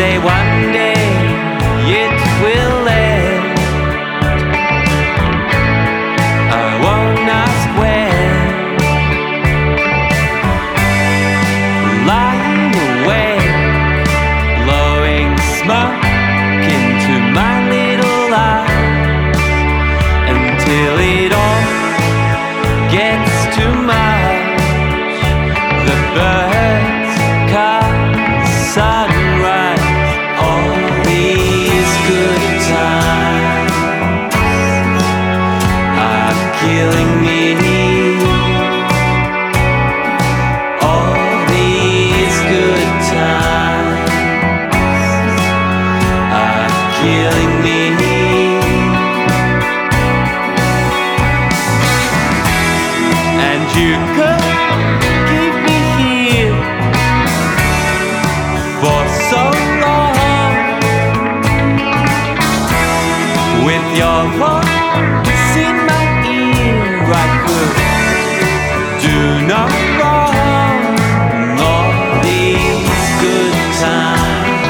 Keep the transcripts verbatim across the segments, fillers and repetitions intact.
say one day it will end. I won't ask when. Lying awake, blowing smoke into my little eyes, until it all gets too much. The birds call sunrise. All these good times are killing me. All these good times are killing me. And you could keep me here for so long, with your voice in my ear. I could do no wrong. All these good times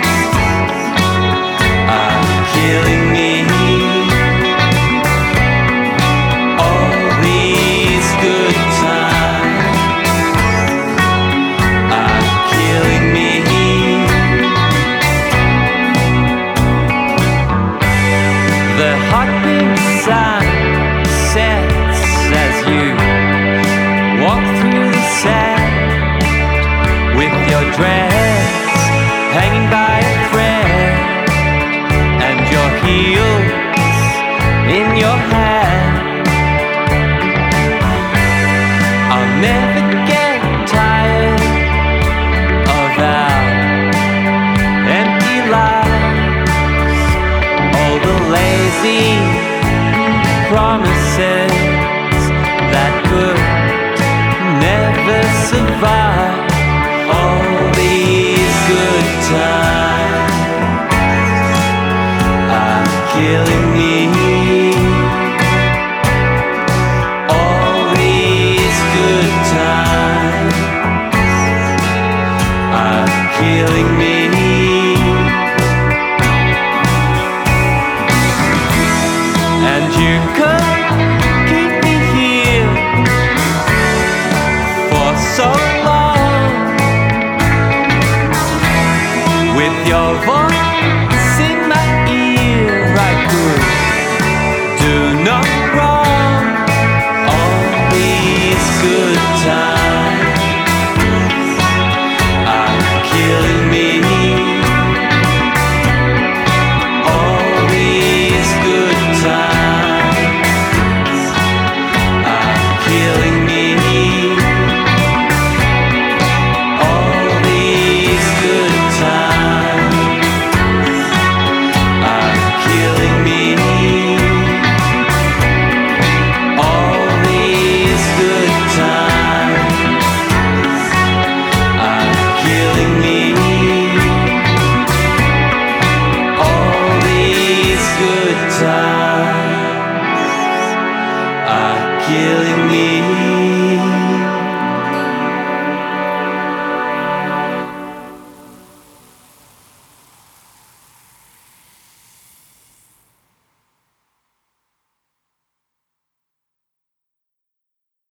are killing me. All these good times are killing me. The hot pink sun sets as you walk through the sand, with your dress hanging by a thread and your heels in your hand. I'll never get tired of our empty lives, all the lazy promises that could never survive. All these good times are killing me. All these good times are killing me. And you could keep me here for so long, with your voice